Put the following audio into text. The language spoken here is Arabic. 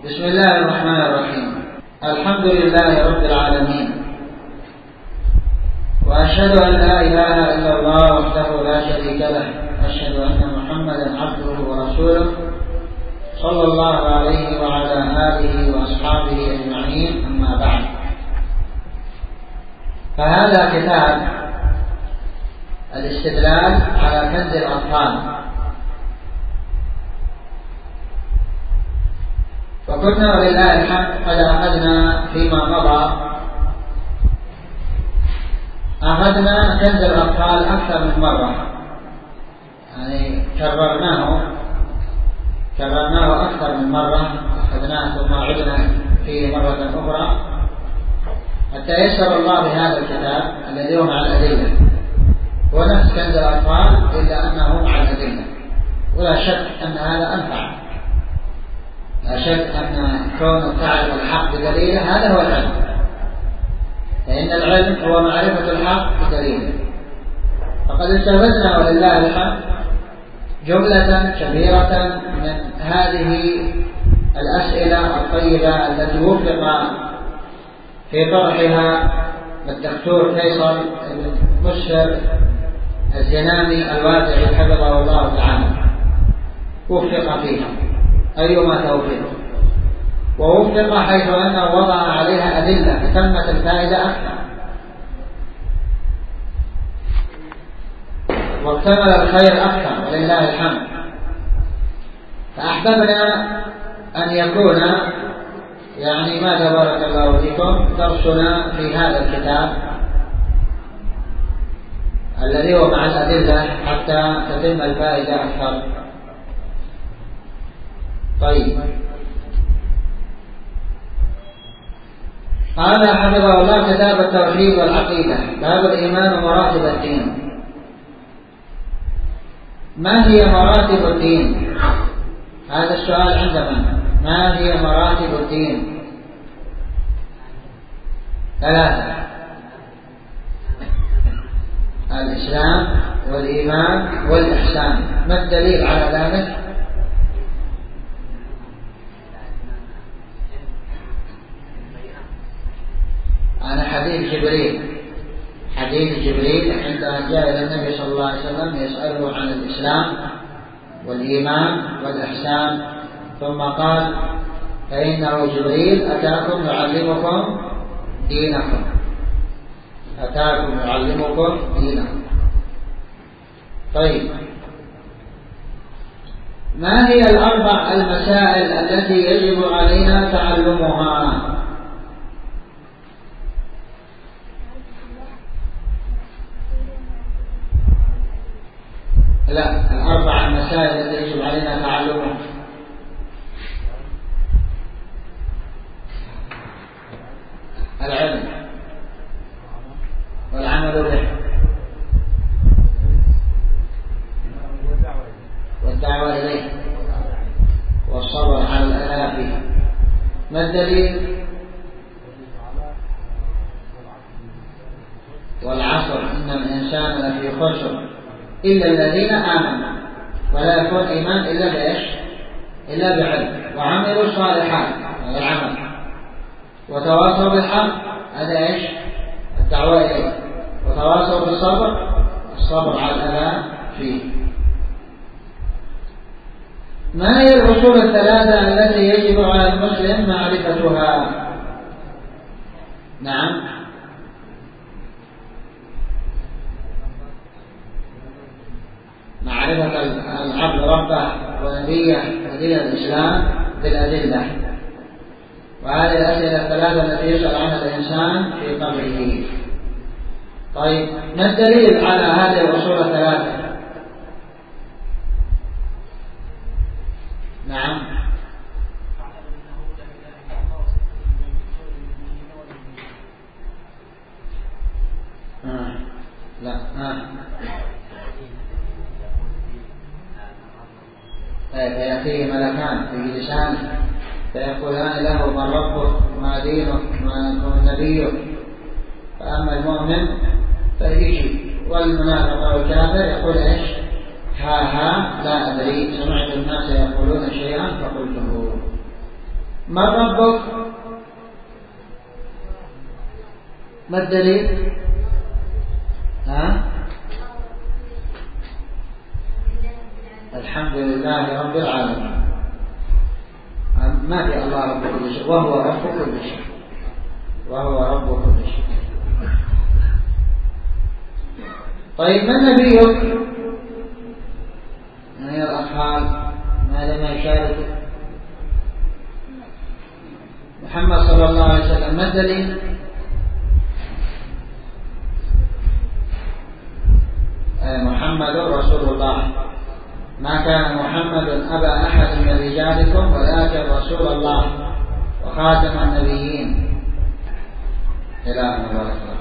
بسم الله الرحمن الرحيم. الحمد لله رب العالمين، وأشهد أن لا إله إلا الله وحده لا شريك له، أشهد أن محمدا عبده ورسوله صلى الله عليه وعلى آله وأصحابه أجمعين، أما بعد. فهذا كتاب الاستدلال على كنز الأطفال. وكنا ولله الحمد قد أخذنا فيما مضى كنز الأطفال أكثر من مرة، يعني كررناه أكثر من مرة، أخذناه ثم عدنا فيه مرة أخرى حتى يسر الله بهذا الكتاب الذي هو مع الأدلة. هو نفس كنز الأطفال إلا أنه مع الأدلة، ولا شك أن هذا أنفع. لا شك أن كون تعرف الحق بدليله هذا هو العلم، فإن العلم هو معرفة الحق بدليله. فقد استفدنا ولله الحمد جملة كبيرة من هذه الأسئلة الطيبة التي وفق في طرحها الدكتور فيصل بن مسهر الزنامي الوادعي حفظه الله تعالى، وفق فيها أيما توفيق، ووفق حيث أنه وضع عليها أدلة فتمت الفائدة أكثر واكتمل الخير أكثر ولله الحمد. فأحببنا أن يكون يعني ما تبارك الله فيكم درسنا في هذا الكتاب الذي هو مع الأدلة حتى تتم الفائدة أكثر. طيب، قال حفظه الله كتاب التوحيد والعقيدة، باب الإيمان ومراتب الدين. ما هي مراتب الدين؟ هذا السؤال عندنا. ما هي مراتب الدين؟ 3: الإسلام والإيمان والإحسان. ما الدليل على ذلك؟ عن حديث جبريل عندما جاء إلى النبي صلى الله عليه وسلم يسأله عن الإسلام والإيمان والإحسان، ثم قال: فإنه جبريل أتاكم يعلمكم دينكم. طيب، ما هي الأربع المسائل التي يجب علينا تعلمها؟ لا، الأربع المسائل التي يجب علينا تعلمها: العلم والعمل به والدعوة إليه والصبر على الأذى فيه. ما الدليل؟ والعصر إن الإنسان لفي خسر إلا الذين آمنوا، ولا يكون إيمان إلا بإيش؟ إلا بعلم، وعملوا الصالحات، هذا العمل، وتواصوا بالحق، هذا إيش؟ الدعوة إليه، وتواصوا بالصبر، الصبر على الأذى فيه. ما هي الأصول الثلاثة التي يجب على المسلم معرفتها؟ نعم، معرفة العبد ربه ونبيه ودين الإسلام بالأدلة، وهذه الأسئلة الثلاثة التي يسأل عنها الإنسان في قبره. طيب، ما الدليل على هذه الأصول الثلاثة؟ نعم، فيأتيه ملكان في لسانه فيقولان له: من ربك؟ ما دينك؟ ما نبيك؟ فأما المؤمن فيجي، والمنافق والكافر يقول: إيش؟ ها لا أدري، سمعت الناس يقولون شيئا فقلته. من ربك؟ ما الدليل؟ الحمد لله رب العالمين. ما في الله رب كل شيء، وهو رب كل شيء، وهو رب كل شيء. طيب من نبيك؟ من الأصحاب ماذا ما يشارك؟ محمد صلى الله عليه وسلم. ما الدليل؟ محمد رسول الله، ما كان محمد أبا أحد من رجالكم ولكن رسول الله وخاتم النبيين إلى أن